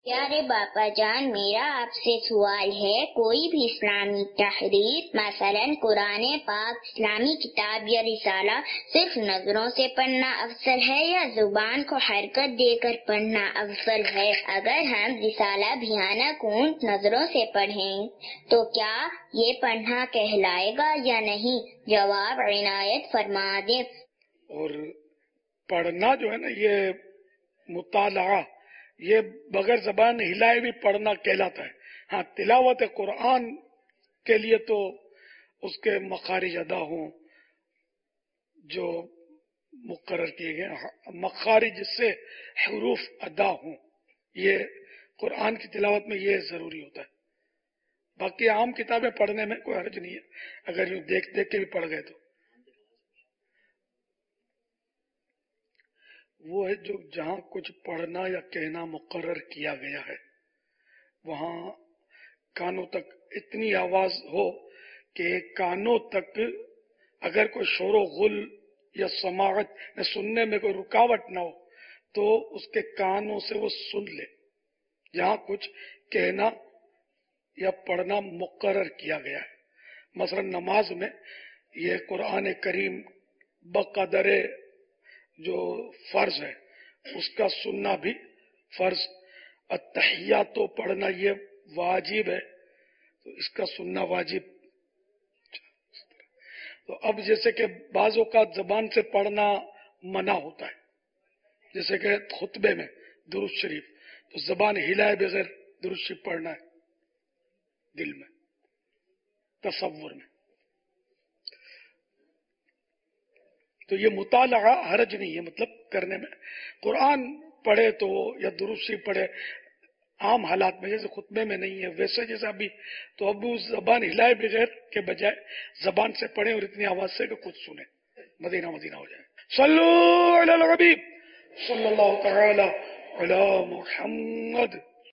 پیارے باپا جان، میرا آپ سے سوال ہے، کوئی بھی اسلامی تحریر مثلا قرآن پاک، اسلامی کتاب یا رسالہ صرف نظروں سے پڑھنا افضل ہے یا زبان کو حرکت دے کر پڑھنا افضل ہے؟ اگر ہم رسالہ بھیانہ کونٹ نظروں سے پڑھیں تو کیا یہ پڑھنا کہلائے گا یا نہیں؟ جواب عنایت فرما دیں۔ اور پڑھنا جو ہے نا، یہ مطالعہ، یہ بغیر زبان ہلائے بھی پڑھنا کہلاتا ہے۔ ہاں، تلاوت قرآن کے لیے تو اس کے مخارج ادا ہوں جو مقرر کیے گئے، مخارج سے حروف ادا ہوں، یہ قرآن کی تلاوت میں یہ ضروری ہوتا ہے۔ باقی عام کتابیں پڑھنے میں کوئی حرج نہیں ہے، اگر یوں دیکھ دیکھ کے بھی پڑھ گئے تو۔ وہ ہے جو جہاں کچھ پڑھنا یا کہنا مقرر کیا گیا ہے، وہاں کانوں تک اتنی آواز ہو کہ کانوں تک اگر کوئی شور و غل یا سماعت یا سننے میں کوئی رکاوٹ نہ ہو تو اس کے کانوں سے وہ سن لے۔ جہاں کچھ کہنا یا پڑھنا مقرر کیا گیا ہے، مثلا نماز میں یہ قرآن کریم بقدر جو فرض ہے اس کا سننا بھی فرض، التحیات تو پڑھنا یہ واجب ہے تو اس کا سننا واجب۔ تو اب جیسے کہ بعض اوقات زبان سے پڑھنا منع ہوتا ہے، جیسے کہ خطبے میں درود شریف، تو زبان ہلائے بغیر درود شریف پڑھنا ہے، دل میں تصور میں، تو یہ مطالعہ حرج نہیں ہے، مطلب کرنے میں۔ قرآن پڑھے تو یا درود شریف پڑھے عام حالات میں، جیسے خطبے میں نہیں ہے ویسے جیسا بھی، تو اب اس زبان ہلائے بغیر کے بجائے زبان سے پڑھیں اور اتنی آواز سے کہ خود سنیں، مدینہ مدینہ ہو جائے۔ صلو علی الحبیب صلی اللہ تعالی علی محمد۔